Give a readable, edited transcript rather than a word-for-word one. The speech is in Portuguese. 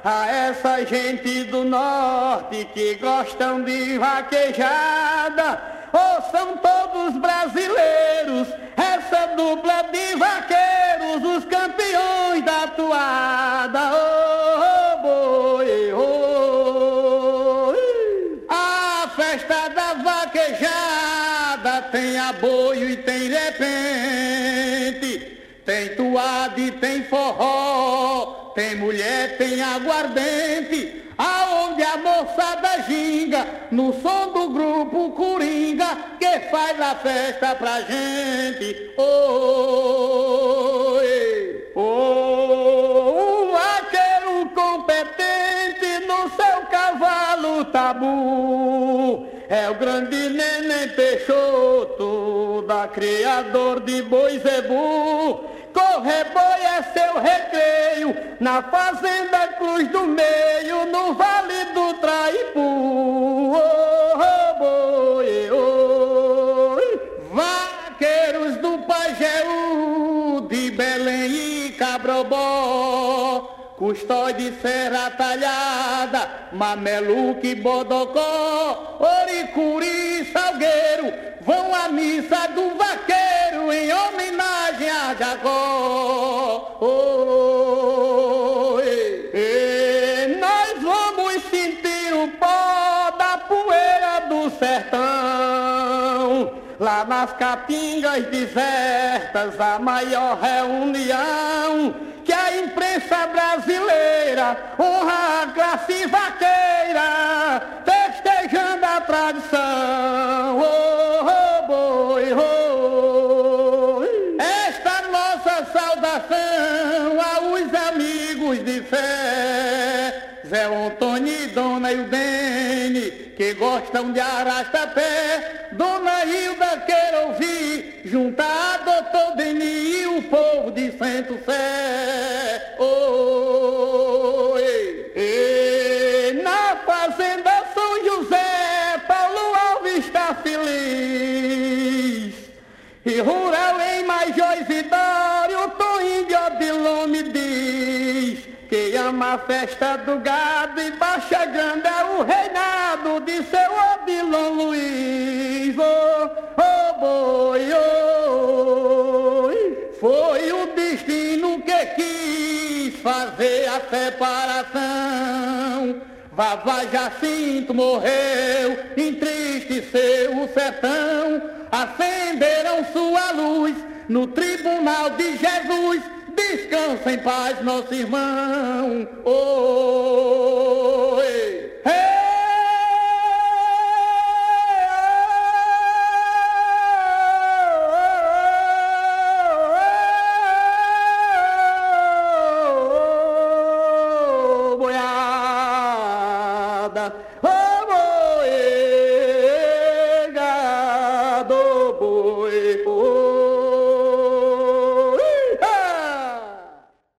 a essa gente do norte que gostam de vaquejada. Ou são todos brasileiros, essa dupla de vaqueiros, os campeões da toada. Oh, boi, oh. A festa da vaquejada tem aboio e tem repente, tem toada e tem forró, tem mulher, tem aguardente, aonde a moçada ginga, no som do grupo Coringa, que faz a festa pra gente. Oh, oh, vaqueiro competente no seu cavalo tabu, é o grande Neném Peixoto, da criador de boi Zebu. Correr boi é seu recreio, na fazenda Cruz do Meio, no Vale do Traipu. Oh, oh, boi, oh. Vaqueiros do Pajeú, de Belém e Cabrobó, Custódio de Serra Talhada, Mameluque, Bodocó, Oricuri e Salgueiro, vão à missa do vaqueiro em homenagem a Jacó. Oh, nós vamos sentir o pó da poeira do sertão, lá nas caatingas desertas, a maior reunião que a imprensa brasileira honra a classe vaqueira, festejando a tradição. Oh, oh, boi, oh. Esta nossa saudação aos amigos de fé, Zé Antônio e Dona Eudene, que gostam de arrasta-pé. Dona Hilda quer ouvir, junto a Doutor Denis e o povo de Santo Sé. Oh, na fazenda São José, Paulo Alves está feliz. E rural em Major Isidório, Toninho de Odilon me diz que ama a festa do gado e Baixa Grande é o reinado de seu Odilon Luiz. Oh, oh, boi, oh. Foi o destino que quis fazer a separação. Vavá Jacinto morreu, entristeceu o sertão. Acenderam sua luz no tribunal de Jesus. Descansa em paz, nosso irmão. Oh.